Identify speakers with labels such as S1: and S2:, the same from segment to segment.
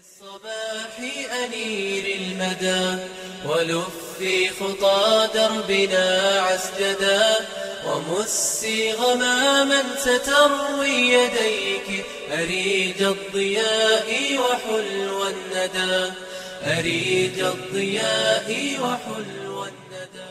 S1: الصباح أنير المدى ولفي خطى دربنا عسجدا ومسي غماما ستروي يديك أريج الضياء وحلو الندى أريج الضياء وحلو الندى.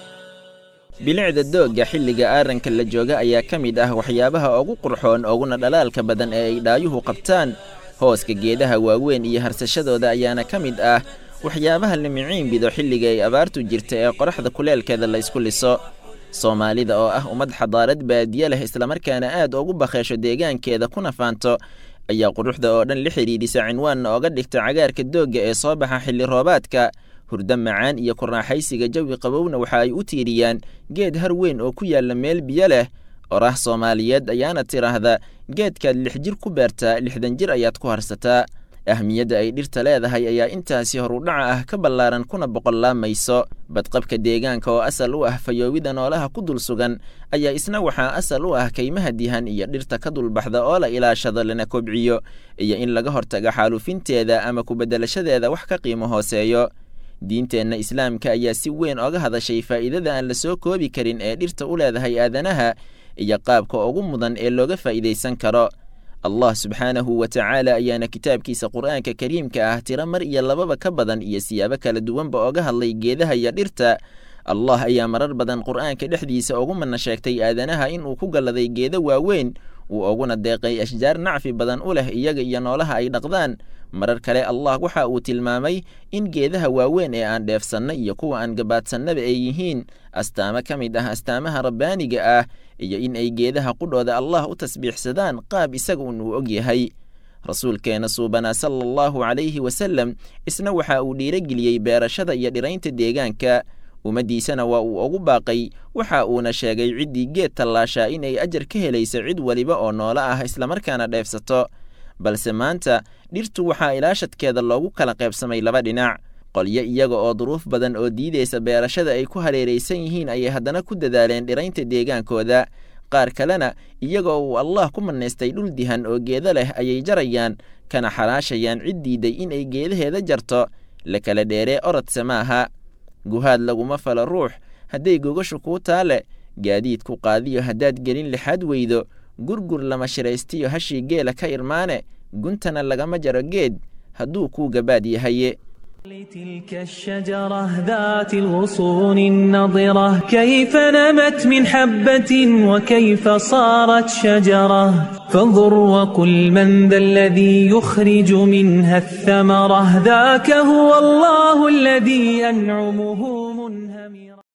S2: bilicda doogga xilliga aaranka la jooga ayaa ka mid ah waxyaabaha ugu qurxoon uguna dhalaalka badan ee ay dhaayuhu qabtaan. hooska geedaha waaweyn iyo harsashadooda ayaana ka mid ah waxyaabaha la miciin bido xilliga ay abaartu jirta ee qoraxda kuleelkeeda la isku liso. Soomaalida oo ah ummad xadaarad baadiye leh islamarkaana aad ugu bakheesho deegaankeeda kuna faanto ayaa quruxda oo dhan la xidhiidhisa cinwaanna ooga dhigta cagaarka doogga ee soo baxa xilli roobaadka. hurdo macaan iyo ku raaxaysiga jawi qabowna waxa ay u tiiriyaan geed har weyn oo ku yaalla meel biyo leh. oraah Soomaaliyeed ayaana tiraahda geedkaad 6 jir ku beertaa 60 jir ayaad ku harsataa. ahmiyadda ay dhirta leedahay ayaa intaasi hor u dhaca ah ka ballaaran kuna boqolaamayso. badqabka deegaanka oo asal u ah fayoowida noolaha ku dul sugan ayaa isna waxaa asal u ah kaymaha dihan iyo dhirta ka dulbaxda oo la ilaashado lana kobciyo iyo in laga hortaga xaalufinteeda ama ku bedelashadeeda wax ka qiimo hooseeyo. diinteenna islaamka ayaa si weyn oga hadashay faa'iidada aan la soo koobi karin ee dhirta u leedahay aadanaha iyo qaabka ugu mudan ee looga faa'iideysan karo. Allah subxaanahu wa ta'ala ayaana kitaabkiisa Qur'aanka Kariimka ah tira mar iyo lababa ka badan iyo siyaabo kala duwanba oga hadlay geedaha iyo dhirta. Allah ayaa marar badan Qur'aanka dhexdiisa ugu mana sheegtay aadanaha in uu ku galaday geeda waaweyn uu uguna deeqay ashjaar nacfi badan u leh iyaga iyo noolaha ay dhaqdaan. marar kale Allah waxa uu tilmaamay in geedaha waaweyn ee aan dheefsanna iyo kuwa aan gabaadsanaba ay yihiin astaamo ka mid ah astaamaha rabbaaniga ah iyo in ay geedaha qudhooda Allah u tasbiixsadaan qaab isaga uu og yahay. rasuulkeena suubana sallallahu alayhi wasallam isna waxa uu dhiirigeliyay beerashada iyo dhiraynta deegaanka. umadiisana waa uu ugu baaqay waxa uuna sheegay ciddii geed tallaasha in ay ajar ka helayso cid waliba oo noolo ah islamarkaana dheefsato. balse maanta dhirtu waxaa ilaashadkeeda loogu kala qaybsamay 2 dhinac. qolyo iyaga oo duruuf badan oo diideysa beerashada ay ku hareereysan yihiin ayay haddana ku dadaaleen dhiraynta deegaankooda. qaar kalena iyaga oo uu Allah ku maneystay dhul dihan oo geeda leh ayay jarayaan kana xaraashayaan cid diiday in ay geedaheeda jarto. la kala dheeree orod samaaha guhaad laguma falo ruux hadday gogashu kuu taale gaadiid ku qaadiyo haddaad gelin lixaad weydo gurgur lama shiraystiyo hashii geela ka irmaane guntana lagama jaro geed hadduu kuu gabaad yahaye.
S3: لتلك الشجرة ذات الغصون النضرة كيف نمت من حبة وكيف صارت شجرة فانظر وقل من ذا الذي يخرج منها الثمرة ذاك هو الله الذي أنعمه منهمرة.